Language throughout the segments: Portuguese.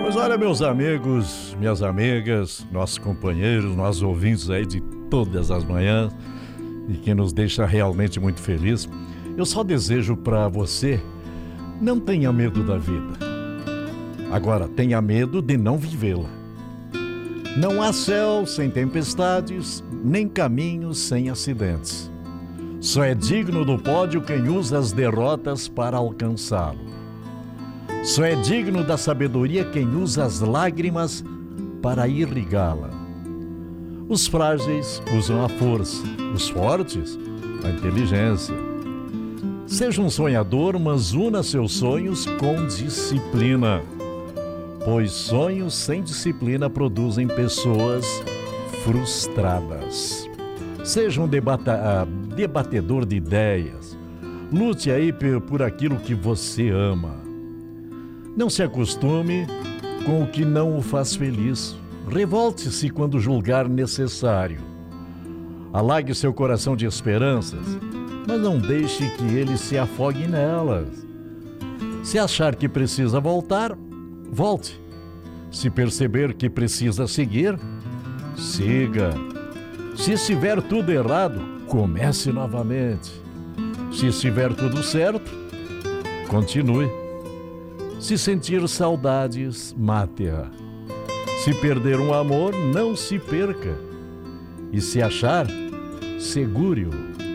Pois olha, meus amigos, minhas amigas, nossos companheiros, nossos ouvintes aí de todas as manhãs e que nos deixa realmente muito feliz, eu só desejo para você, não tenha medo da vida. Agora, tenha medo de não vivê-la. Não há céu sem tempestades, nem caminhos sem acidentes. Só é digno do pódio quem usa as derrotas para alcançá-lo. Só é digno da sabedoria quem usa as lágrimas para irrigá-la. Os frágeis usam a força, os fortes, a inteligência. Seja um sonhador, mas una seus sonhos com disciplina, pois sonhos sem disciplina produzem pessoas frustradas. Seja um debatedor de ideias. Lute aí por aquilo que você ama. Não se acostume com o que não o faz feliz. Revolte-se quando julgar necessário. Alague seu coração de esperanças, mas não deixe que ele se afogue nelas. Se achar que precisa voltar, volte. Se perceber que precisa seguir, siga. Se estiver tudo errado, comece novamente. Se estiver tudo certo, continue. Se sentir saudades, mate-a. Se perder um amor, não se perca. E se achar, segure-o.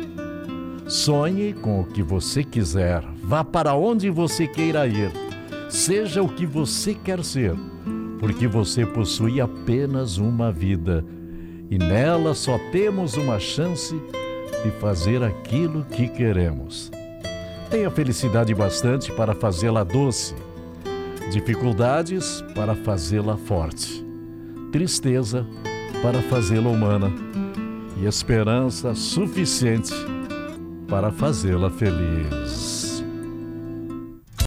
Sonhe com o que você quiser. Vá para onde você queira ir. Seja o que você quer ser, porque você possui apenas uma vida. E nela só temos uma chance de fazer aquilo que queremos. Tenha felicidade bastante para fazê-la doce. Dificuldades para fazê-la forte, tristeza para fazê-la humana e esperança suficiente para fazê-la feliz.